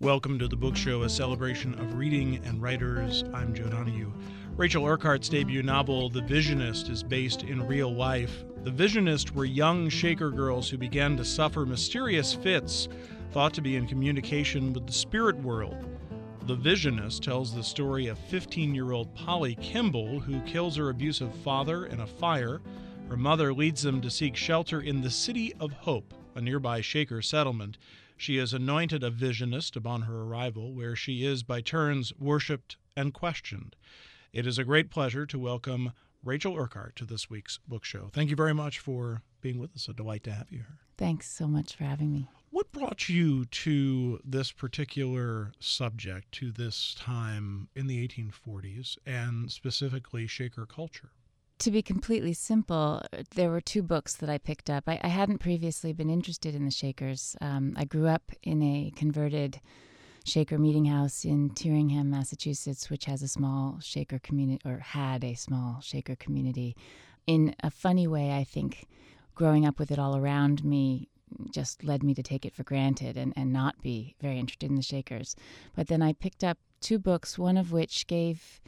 Welcome to the Book Show, a celebration of reading and writers. I'm Joe Donahue. Rachel Urquhart's debut novel, The Visionist, is based in real life. The Visionists were young Shaker girls who began to suffer mysterious fits, thought to be in communication with the spirit world. The Visionist tells the story of 15-year-old Polly Kimball, who kills her abusive father in a fire. Her mother leads them to seek shelter in the City of Hope, a nearby Shaker settlement. She is anointed a visionist upon her arrival, where she is by turns worshipped and questioned. It is a great pleasure to welcome Rachel Urquhart to this week's book show. Thank you very much for being with us. A delight to have you here. Thanks so much for having me. What brought you to this particular subject, to this time in the 1840s, and specifically Shaker culture? To be completely simple, there were two books that I picked up. I hadn't previously been interested in the Shakers. I grew up in a converted Shaker meeting house in Tyringham, Massachusetts, which has a small Shaker community, or had a small Shaker community. In a funny way, I think growing up with it all around me just led me to take it for granted and not be very interested in the Shakers. But then I picked up two books, one of which gave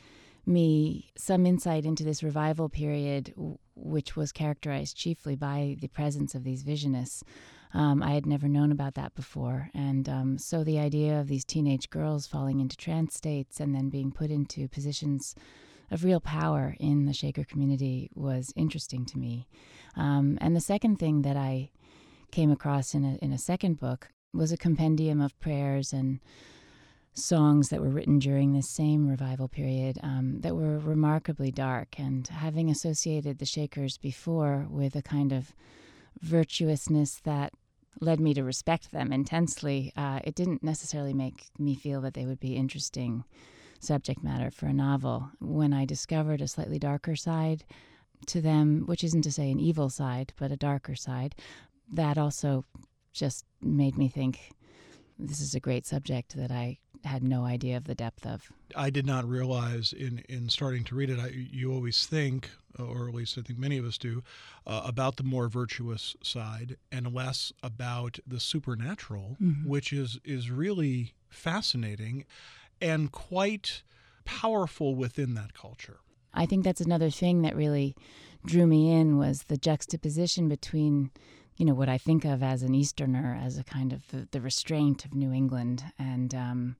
me some insight into this revival period, which was characterized chiefly by the presence of these visionists. I had never known about that before, and so the idea of these teenage girls falling into trance states and then being put into positions of real power in the Shaker community was interesting to me. And the second thing that I came across in a second book was a compendium of prayers and songs that were written during this same revival period that were remarkably dark. And having associated the Shakers before with a kind of virtuousness that led me to respect them intensely, it didn't necessarily make me feel that they would be interesting subject matter for a novel. When I discovered a slightly darker side to them, which isn't to say an evil side, but a darker side, that also just made me think this is a great subject that I had no idea of the depth of. I did not realize in starting to read it, you always think, or at least I think many of us do, about the more virtuous side and less about the supernatural, which is really fascinating and quite powerful within that culture. I think that's another thing that really drew me in, was the juxtaposition between what I think of as an Easterner, as a kind of the restraint of New England, and,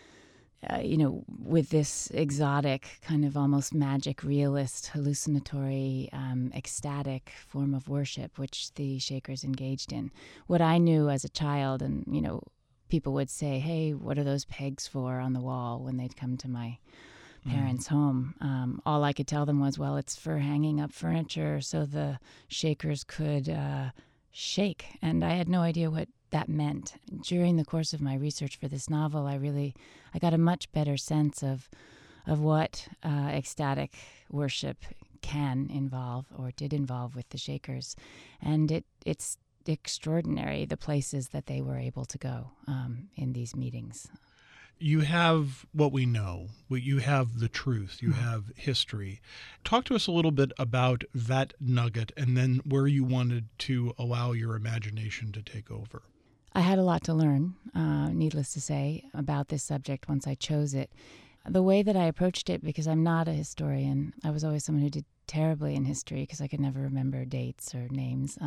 with this exotic, kind of almost magic, realist, hallucinatory, ecstatic form of worship, which the Shakers engaged in. What I knew as a child, and, people would say, hey, what are those pegs for on the wall when they'd come to my parents' home? All I could tell them was, well, it's for hanging up furniture so the Shakers could shake, and I had no idea what that meant. During the course of my research for this novel, I got a much better sense of what ecstatic worship can involve, or did involve, with the Shakers, and it's extraordinary the places that they were able to go in these meetings. You have what we know. You have the truth. You have history. Talk to us a little bit about that nugget and then where you wanted to allow your imagination to take over. I had a lot to learn, needless to say, about this subject once I chose it. The way that I approached it, because I'm not a historian, I was always someone who did terribly in history because I could never remember dates or names.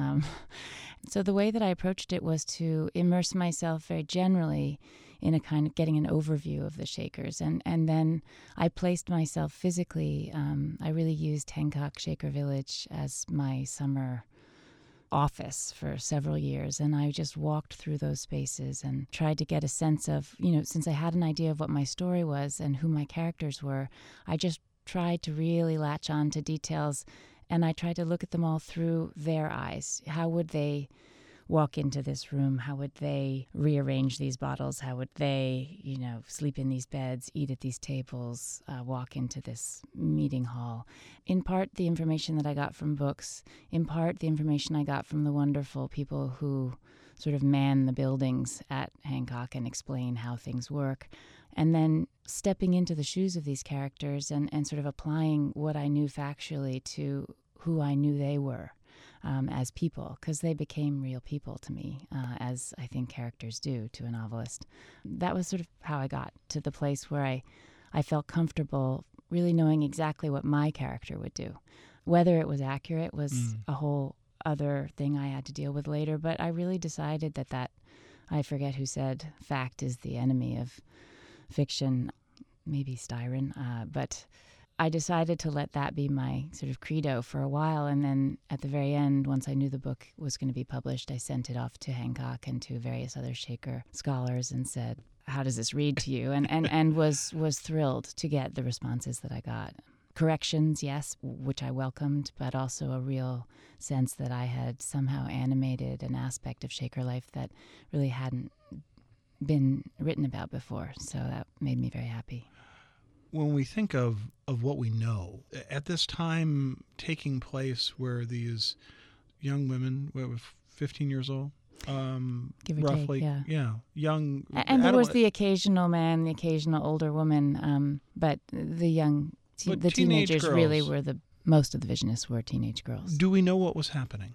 So the way that I approached it was to immerse myself very generally in a kind of getting an overview of the Shakers. And then I placed myself physically. I really used Hancock Shaker Village as my summer office for several years, and I just walked through those spaces and tried to get a sense of, since I had an idea of what my story was and who my characters were, I just tried to really latch on to details, and I tried to look at them all through their eyes. How would they walk into this room? How would they rearrange these bottles? How would they, sleep in these beds, eat at these tables, walk into this meeting hall? In part, the information that I got from books, in part, the information I got from the wonderful people who sort of man the buildings at Hancock and explain how things work. And then stepping into the shoes of these characters and sort of applying what I knew factually to who I knew they were. as people, because they became real people to me, as I think characters do to a novelist. That was sort of how I got to the place where I felt comfortable really knowing exactly what my character would do. Whether it was accurate was a whole other thing I had to deal with later, but I really decided that I forget who said fact is the enemy of fiction, maybe Styron, but I decided to let that be my sort of credo for a while, and then at the very end, once I knew the book was going to be published, I sent it off to Hancock and to various other Shaker scholars and said, how does this read to you? And was thrilled to get the responses that I got. Corrections, yes, which I welcomed, but also a real sense that I had somehow animated an aspect of Shaker life that really hadn't been written about before. So that made me very happy. When we think of what we know, at this time taking place where these young women, 15 years old, give or roughly, take, yeah, young. And there was the occasional man, the occasional older woman, but the teenagers girls, really were most of the Visionists were teenage girls. Do we know what was happening?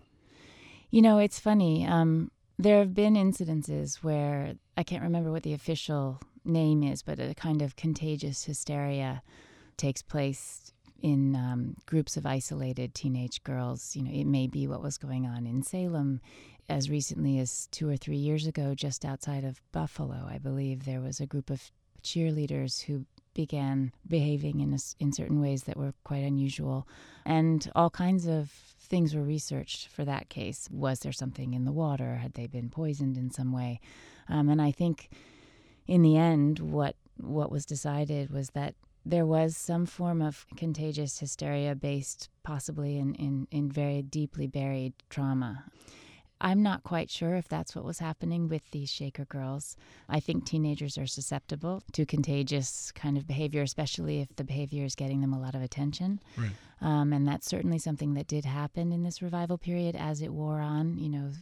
It's funny. There have been incidences where, I can't remember what the official name is, but a kind of contagious hysteria takes place in groups of isolated teenage girls. It may be what was going on in Salem. As recently as 2 or 3 years ago, just outside of Buffalo, I believe, there was a group of cheerleaders who began behaving in certain ways that were quite unusual. And all kinds of things were researched for that case. Was there something in the water? Had they been poisoned in some way? And I think in the end, what was decided was that there was some form of contagious hysteria based possibly in very deeply buried trauma. I'm not quite sure if that's what was happening with these Shaker girls. I think teenagers are susceptible to contagious kind of behavior, especially if the behavior is getting them a lot of attention. Right. And that's certainly something that did happen in this revival period as it wore on.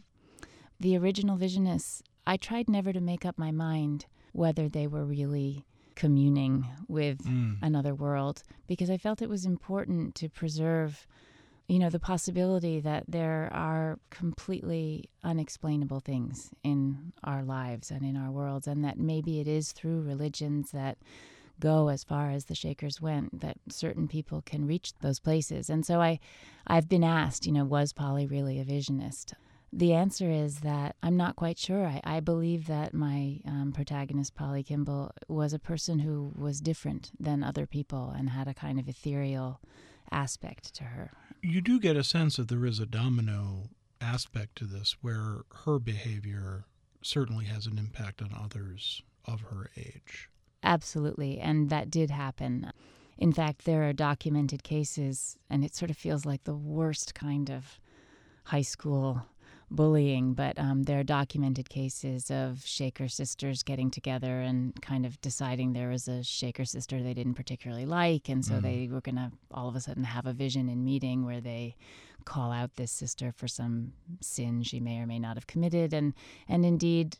The original Visionists, I tried never to make up my mind whether they were really communing with another world, because I felt it was important to preserve the possibility that there are completely unexplainable things in our lives and in our worlds, and that maybe it is through religions that go as far as the Shakers went that certain people can reach those places. And so I've been asked, was Polly really a visionist? The answer is that I'm not quite sure. I believe that my protagonist, Polly Kimball, was a person who was different than other people and had a kind of ethereal aspect to her. You do get a sense that there is a domino aspect to this, where her behavior certainly has an impact on others of her age. Absolutely, and that did happen. In fact, there are documented cases, and it sort of feels like the worst kind of high school bullying, but there are documented cases of Shaker sisters getting together and kind of deciding there was a Shaker sister they didn't particularly like, and so they were going to all of a sudden have a vision in meeting where they call out this sister for some sin she may or may not have committed, and indeed,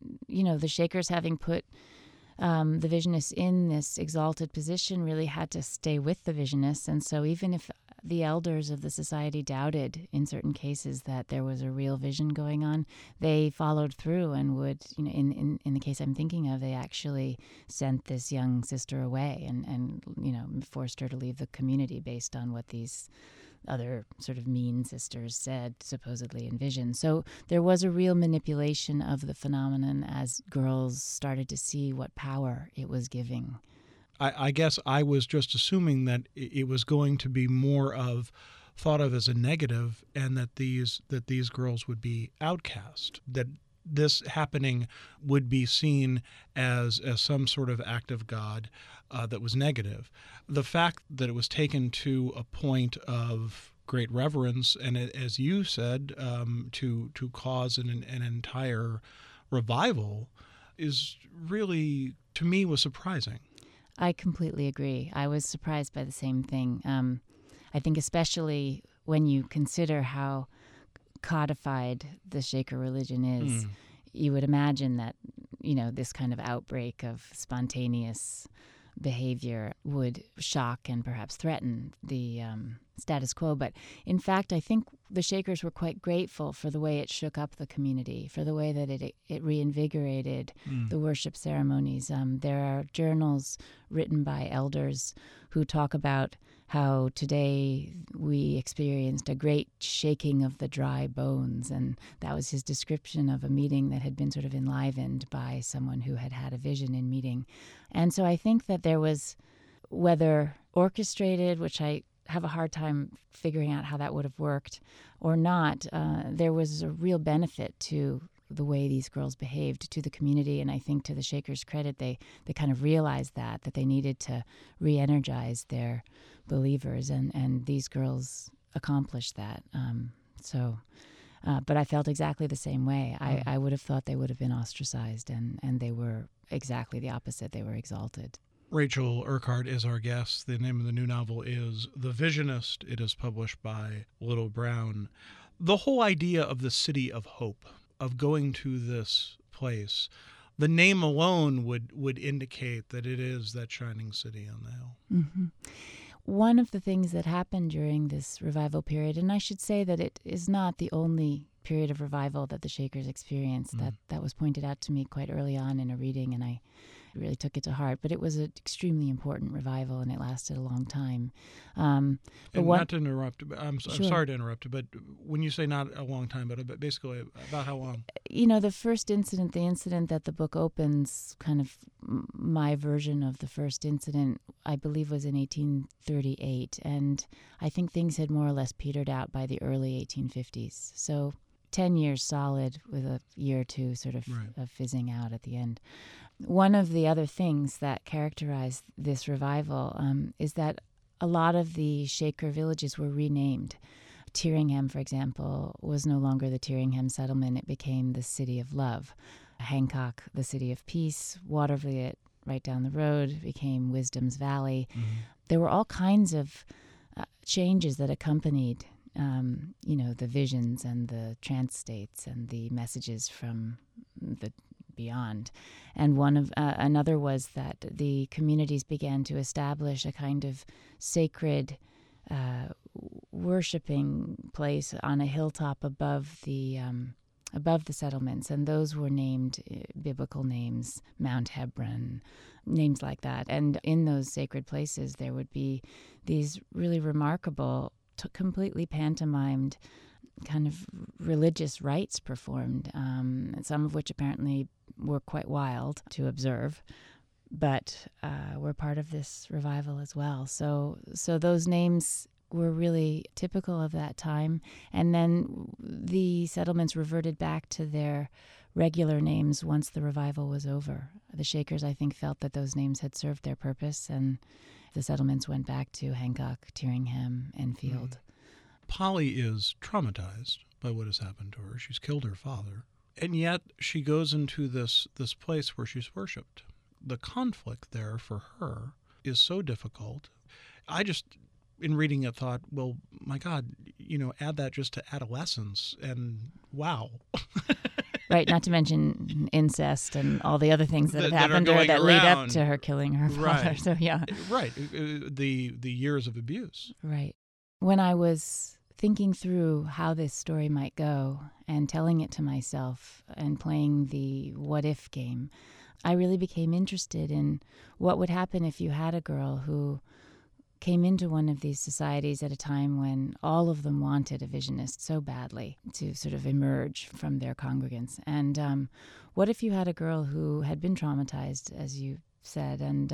the Shakers, having put the Visionists in this exalted position, really had to stay with the Visionists, and so even if the elders of the society doubted in certain cases that there was a real vision going on, they followed through and would, in the case I'm thinking of, they actually sent this young sister away and forced her to leave the community based on what these other sort of mean sisters said, supposedly in vision. So there was a real manipulation of the phenomenon as girls started to see what power it was giving. I guess I was just assuming that it was going to be more thought of as a negative, and that these girls would be outcast, that this happening would be seen as some sort of act of God that was negative. The fact that it was taken to a point of great reverence, and as you said, to cause an entire revival, is really, to me, was surprising. I completely agree. I was surprised by the same thing. I think especially when you consider how codified the Shaker religion is, you would imagine that, this kind of outbreak of spontaneous behavior would shock and perhaps threaten the status quo. But in fact, I think the Shakers were quite grateful for the way it shook up the community, for the way that it reinvigorated the worship ceremonies. There are journals written by elders who talk about how today we experienced a great shaking of the dry bones. And that was his description of a meeting that had been sort of enlivened by someone who had had a vision in meeting. And so I think that there was, whether orchestrated, which I have a hard time figuring out how that would have worked, or not, there was a real benefit to the way these girls behaved to the community. And I think to the Shakers' credit, they kind of realized that they needed to re-energize their believers, and these girls accomplished that. But I felt exactly the same way. I would have thought they would have been ostracized, and they were exactly the opposite. They were exalted. Rachel Urquhart is our guest. The name of the new novel is The Visionist. It is published by Little Brown. The whole idea of the city of hope, of going to this place, the name alone would indicate that it is that shining city on the hill. Mm-hmm. One of the things that happened during this revival period, and I should say that it is not the only period of revival that the Shakers experienced, that was pointed out to me quite early on in a reading, and I really took it to heart. But it was an extremely important revival, and it lasted a long time. Not to interrupt, I'm Sure. sorry to interrupt, but when you say not a long time, but basically about how long? The first incident, the incident that the book opens, kind of my version of the first incident, I believe was in 1838. And I think things had more or less petered out by the early 1850s. So 10 years solid with a year or two sort of, Right. of fizzing out at the end. One of the other things that characterized this revival is that a lot of the Shaker villages were renamed. Tyringham, for example, was no longer the Tyringham settlement. It became the City of Love. Hancock, the City of Peace. Watervliet, right down the road, became Wisdom's Valley. Mm-hmm. There were all kinds of changes that accompanied the visions and the trance states and the messages from the beyond. And another was that the communities began to establish a kind of sacred worshiping place on a hilltop above the settlements, and those were named biblical names, Mount Hebron, names like that. And in those sacred places, there would be these really remarkable, completely pantomimed kind of religious rites performed, some of which apparently were quite wild to observe, but were part of this revival as well. So those names were really typical of that time. And then the settlements reverted back to their regular names once the revival was over. The Shakers, I think, felt that those names had served their purpose, and the settlements went back to Hancock, Tyringham, Enfield. Polly is traumatized by what has happened to her. She's killed her father. And yet she goes into this place where she's worshipped. The conflict there for her is so difficult. I just, in reading it, thought, well, my God, add that just to adolescence, and wow. Right, not to mention incest and all the other things that have That happened are to her that going lead up around. to her killing her father. Right. So, yeah. Right. The years of abuse. Right. When I was thinking through how this story might go and telling it to myself and playing the what-if game, I really became interested in what would happen if you had a girl who came into one of these societies at a time when all of them wanted a visionist so badly to sort of emerge from their congregants. And what if you had a girl who had been traumatized, as you said, and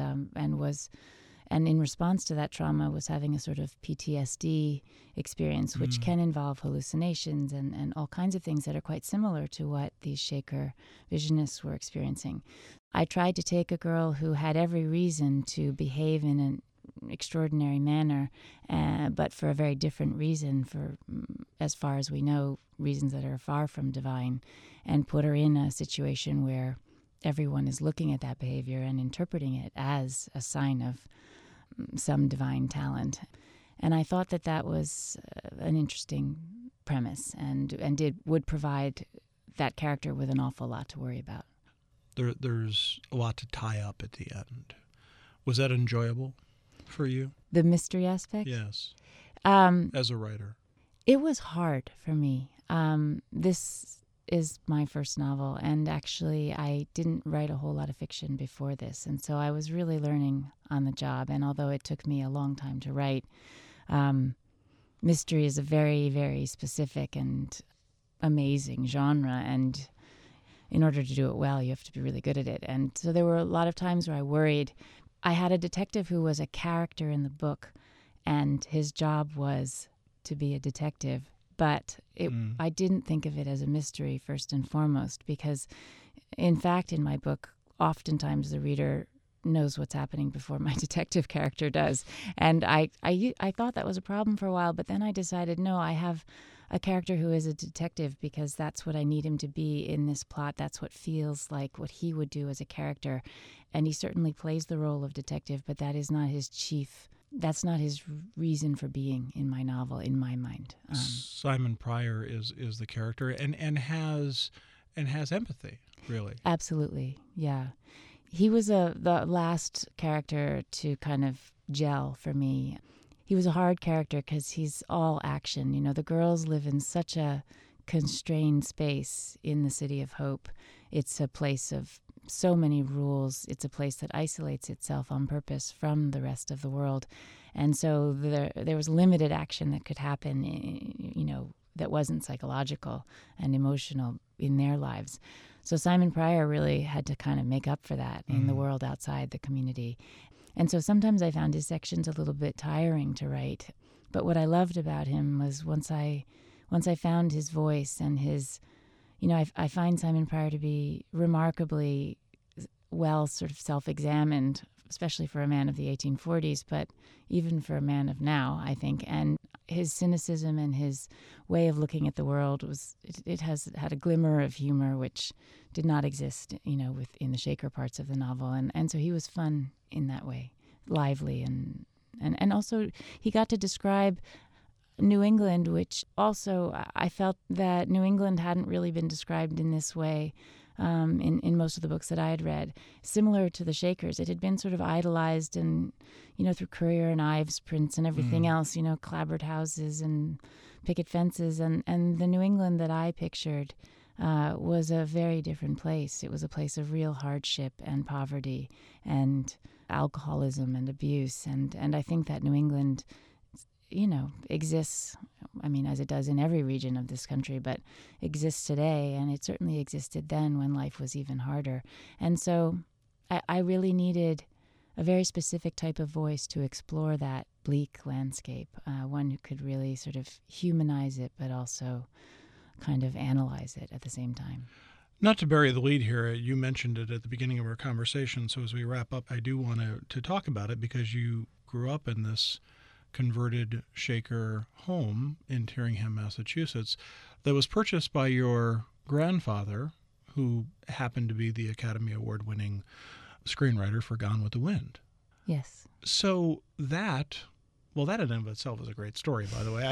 in response to that trauma was having a sort of PTSD experience, which can involve hallucinations and all kinds of things that are quite similar to what these Shaker visionists were experiencing. I tried to take a girl who had every reason to behave in an extraordinary manner, but for a very different reason, for, as far as we know, reasons that are far from divine, and put her in a situation where everyone is looking at that behavior and interpreting it as a sign of some divine talent. And I thought that was an interesting premise and would provide that character with an awful lot to worry about. There's a lot to tie up at the end. Was that enjoyable for you? The mystery aspect? Yes. as a writer? It was hard for me. This is my first novel, and actually I didn't write a whole lot of fiction before this, and so I was really learning on the job. And although it took me a long time to write, mystery is a very, very specific and amazing genre, and in order to do it well, you have to be really good at it. And so there were a lot of times where I worried. I had a detective who was a character in the book, and his job was to be a detective. But I didn't think of it as a mystery first and foremost, because, in fact, in my book, oftentimes the reader knows what's happening before my detective character does. And I thought that was a problem for a while, but then I decided, no, I have a character who is a detective because that's what I need him to be in this plot. That's what feels like what he would do as a character. And he certainly plays the role of detective, but that is not his chief. That's not his reason for being in my novel, in my mind. Simon Pryor is the character and has empathy, really. Absolutely, yeah. He was the last character to kind of gel for me. He was a hard character because he's all action. You know, the girls live in such a constrained space in the City of Hope. It's a place of so many rules. It's a place that isolates itself on purpose from the rest of the world. And so there was limited action that could happen, you know, that wasn't psychological and emotional in their lives. So Simon Pryor really had to kind of make up for that in the world outside the community. And so sometimes I found his sections a little bit tiring to write. But what I loved about him was once I found his voice and his, you know, I find Simon Pryor to be remarkably well sort of self-examined, especially for a man of the 1840s, but even for a man of now, I think. And his cynicism and his way of looking at the world it has had a glimmer of humor which did not exist, you know, in the Shaker parts of the novel. And so he was fun in that way, lively and also he got to describe New England, which also I felt that New England hadn't really been described in this way in most of the books that I had read. Similar to the Shakers, it had been sort of idolized and, you know, through Currier and Ives prints and everything else, you know, clapboard houses and picket fences. And the New England that I pictured was a very different place. It was a place of real hardship and poverty and alcoholism and abuse. And I think that New England, you know, exists, I mean, as it does in every region of this country, but exists today. And it certainly existed then when life was even harder. And so I really needed a very specific type of voice to explore that bleak landscape, one who could really sort of humanize it, but also kind of analyze it at the same time. Not to bury the lead here, you mentioned it at the beginning of our conversation, so as we wrap up, I do want to talk about it because you grew up in this converted Shaker home in Tyringham, Massachusetts, that was purchased by your grandfather, who happened to be the Academy Award-winning screenwriter for Gone with the Wind. Yes. So that in and of itself is a great story, by the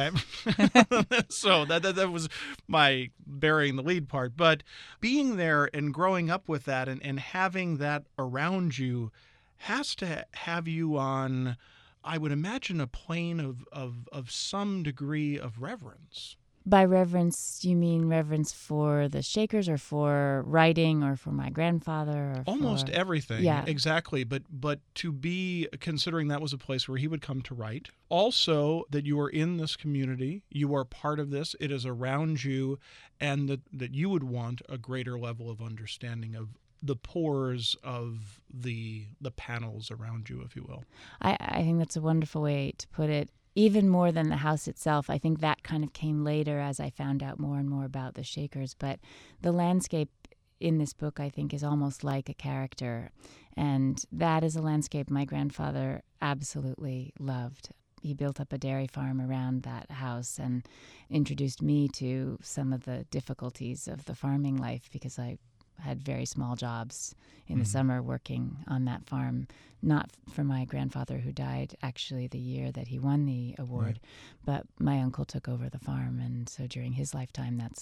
way. So that was my burying the lead part. But being there and growing up with that and having that around you has to have you on, I would imagine, a plane of some degree of reverence. By reverence, you mean reverence for the Shakers or for writing or for my grandfather? Or almost everything. Yeah. Exactly. But to be considering that was a place where he would come to write. Also, that you are in this community, you are part of this, it is around you, and that you would want a greater level of understanding of the pores of the panels around you, if you will. I think that's a wonderful way to put it. Even more than the house itself, I think that kind of came later as I found out more and more about the Shakers. But the landscape in this book, I think, is almost like a character. And that is a landscape my grandfather absolutely loved. He built up a dairy farm around that house and introduced me to some of the difficulties of the farming life because I had very small jobs in the summer working on that farm, not for my grandfather who died actually the year that he won the award, right. But my uncle took over the farm, and so during his lifetime that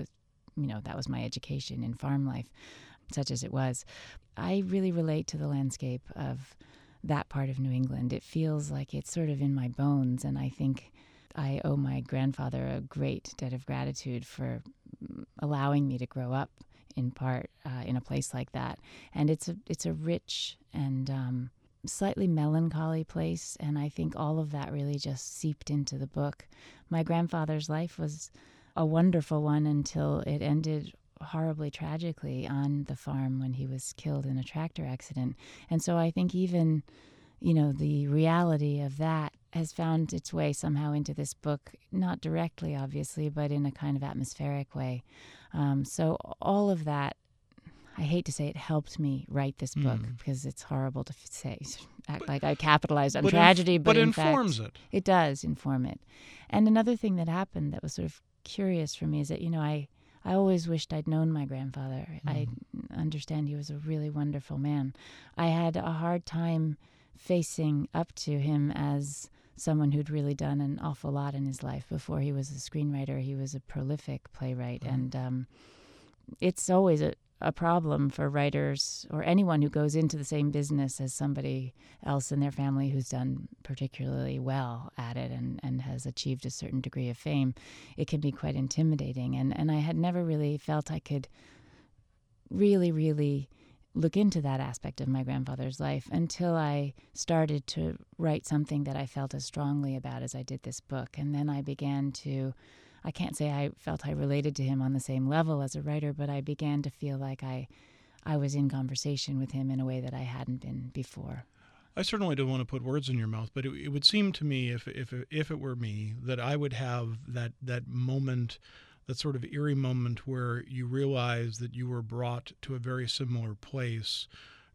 was my education in farm life, such as it was. I really relate to the landscape of that part of New England. It feels like it's sort of in my bones, and I think I owe my grandfather a great debt of gratitude for allowing me to grow up in part in a place like that. And it's a rich and slightly melancholy place, and I think all of that really just seeped into the book. My grandfather's life was a wonderful one until it ended horribly tragically on the farm when he was killed in a tractor accident. And so I think even, the reality of that has found its way somehow into this book, not directly, obviously, but in a kind of atmospheric way. So all of that, I hate to say it helped me write this book because it's horrible to act like I capitalized on tragedy, but in informs fact, it. It does inform it. And another thing that happened that was sort of curious for me is that, I always wished I'd known my grandfather. I understand he was a really wonderful man. I had a hard time facing up to him as someone who'd really done an awful lot in his life. Before he was a screenwriter, he was a prolific playwright. And it's always a problem for writers or anyone who goes into the same business as somebody else in their family who's done particularly well at it and has achieved a certain degree of fame. It can be quite intimidating. And I had never really felt I could really, really look into that aspect of my grandfather's life until I started to write something that I felt as strongly about as I did this book. And then I began to, I can't say I felt I related to him on the same level as a writer, but I began to feel like I was in conversation with him in a way that I hadn't been before. I certainly don't want to put words in your mouth, but it would seem to me, if it were me, that I would have that moment, that sort of eerie moment where you realize that you were brought to a very similar place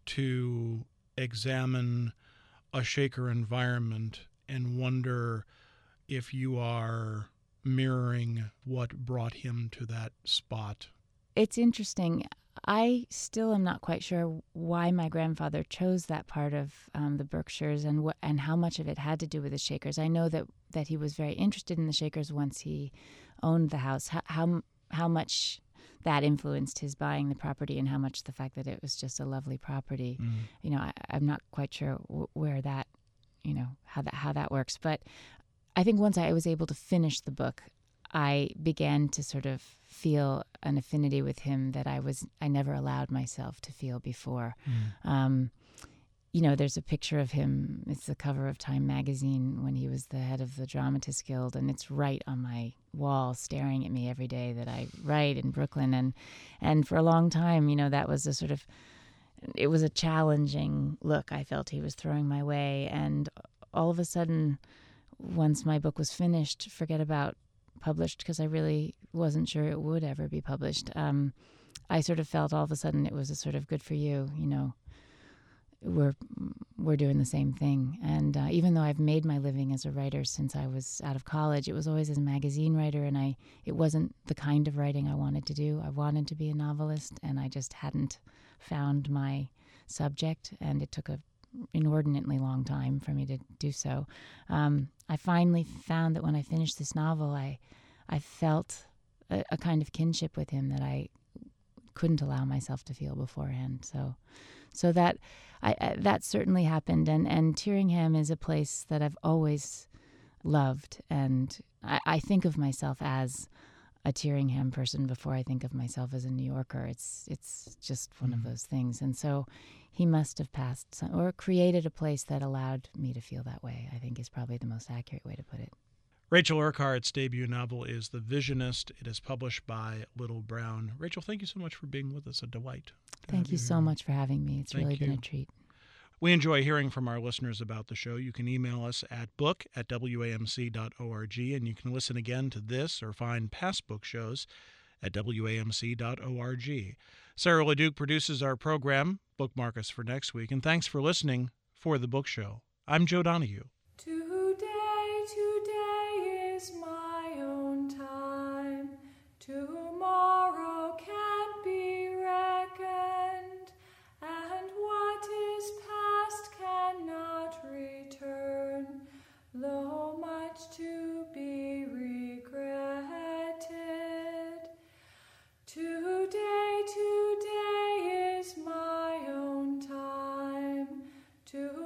to examine a Shaker environment and wonder if you are mirroring what brought him to that spot. It's interesting. I still am not quite sure why my grandfather chose that part of the Berkshires and how much of it had to do with the Shakers. I know that he was very interested in the Shakers once he owned the house. How much that influenced his buying the property and how much the fact that it was just a lovely property. I'm not quite sure where that, how that works. But I think once I was able to finish the book, I began to sort of feel an affinity with him that I never allowed myself to feel before. There's a picture of him. It's the cover of Time magazine when he was the head of the Dramatists Guild, and it's right on my wall, staring at me every day that I write in Brooklyn. And for a long time, that was it was a challenging look I felt he was throwing my way. And all of a sudden, once my book was finished, forget about published, because I really wasn't sure it would ever be published. I sort of felt all of a sudden it was a sort of good for you, we're doing the same thing. And even though I've made my living as a writer since I was out of college, it was always as a magazine writer, and it wasn't the kind of writing I wanted to do. I wanted to be a novelist, and I just hadn't found my subject, and it took a inordinately long time for me to do so. I finally found that when I finished this novel, I felt a kind of kinship with him that I couldn't allow myself to feel beforehand. So that that certainly happened. And Tyringham is a place that I've always loved, and I think of myself as a Tyringham person before I think of myself as a New Yorker. It's just one of those things. And so he must have passed or created a place that allowed me to feel that way, I think is probably the most accurate way to put it. Rachel Urquhart's debut novel is The Visionist. It is published by Little Brown. Rachel, thank you so much for being with us. A delight. Thank you so much for having me. It's really been a treat. We enjoy hearing from our listeners about the show. You can email us at book@wamc.org, and you can listen again to this or find past book shows at wamc.org. Sarah LeDuc produces our program. Bookmark us for next week, and thanks for listening for The Book Show. I'm Joe Donahue. Today is my own time. Tomorrow can't be reckoned, and what is past cannot return, though much to be regretted. Today is my own time.